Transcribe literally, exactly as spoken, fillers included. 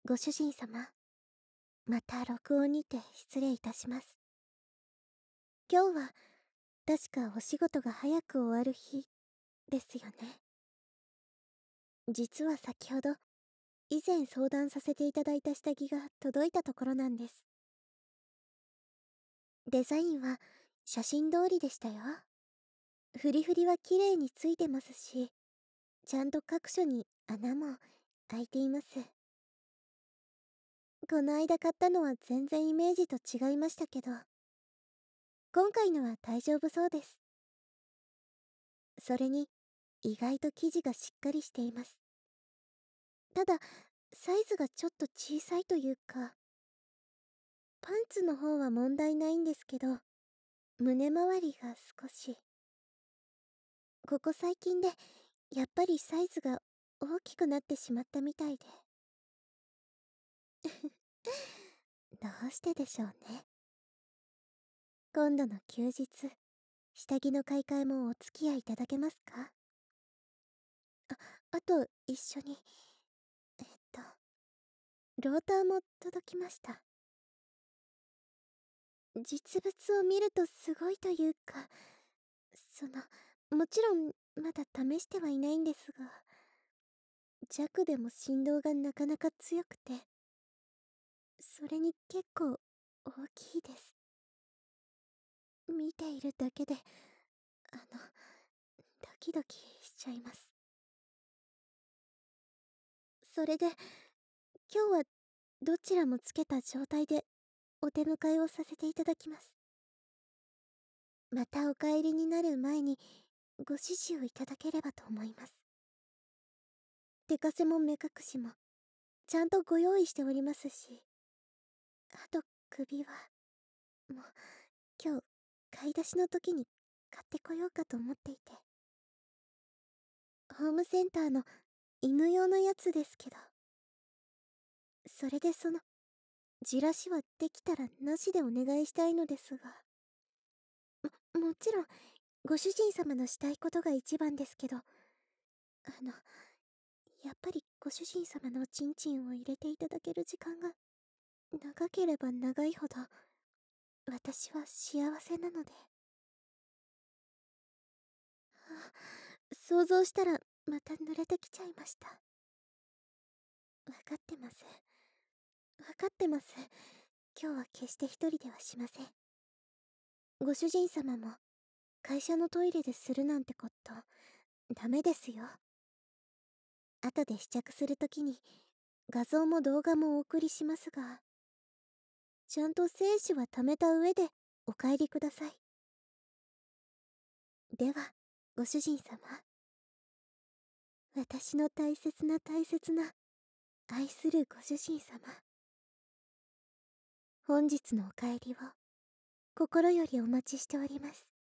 ご主人様、また録音にて失礼いたします。今日は、確かお仕事が早く終わる日、ですよね。実は先ほど、以前相談させていただいた下着が届いたところなんです。デザインは、写真通りでしたよ。フリフリは綺麗についてますし、ちゃんと各所に穴も開いています。この間買ったのは全然イメージと違いましたけど、今回のは大丈夫そうです。それに、意外と生地がしっかりしています。ただ、サイズがちょっと小さいというか、パンツの方は問題ないんですけど、胸周りが少し。ここ最近で、やっぱりサイズが大きくなってしまったみたいで。どうしてでしょうね。今度の休日、下着の買い替えもお付き合いいただけますか？あ、あと一緒に、えっと、ローターも届きました。実物を見るとすごいというか、その、もちろんまだ試してはいないんですが、弱でも振動がなかなか強くて、それに結構大きいです。見ているだけで、あの、ドキドキしちゃいます。それで、今日はどちらもつけた状態でお出迎えをさせていただきます。またお帰りになる前にご指示をいただければと思います。手かせも目隠しもちゃんとご用意しておりますし、あと首はもう今日買い出しの時に買ってこようかと思っていて、ホームセンターの犬用のやつですけど、それでそのじらしはできたらなしでお願いしたいのですが、ももちろんご主人様のしたいことが一番ですけど、あのやっぱりご主人様のおちんちんを入れていただける時間が長ければ長いほど私は幸せなので。あ、想像したらまた濡れてきちゃいました。わかってます。わかってます。今日は決して一人ではしません。ご主人様も会社のトイレでするなんてことダメですよ。後で試着するときに画像も動画もお送りしますが、ちゃんと精子は貯めた上でお帰りください。では、ご主人様。私の大切な大切な愛するご主人様。本日のお帰りを心よりお待ちしております。